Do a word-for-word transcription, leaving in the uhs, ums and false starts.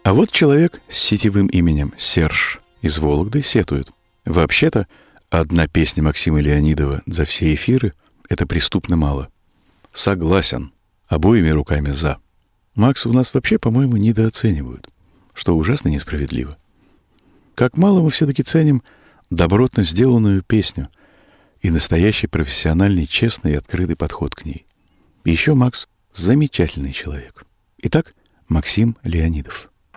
А вот человек с сетевым именем Серж из Вологды сетует. Вообще-то, одна песня Максима Леонидова за все эфиры — это преступно мало. Согласен. Обоими руками за. Макса у нас вообще, по-моему, недооценивают, что ужасно несправедливо. Как мало мы все-таки ценим добротно сделанную песню и настоящий профессиональный, честный и открытый подход к ней. И еще Макс — замечательный человек. Итак, Максим Леонидов.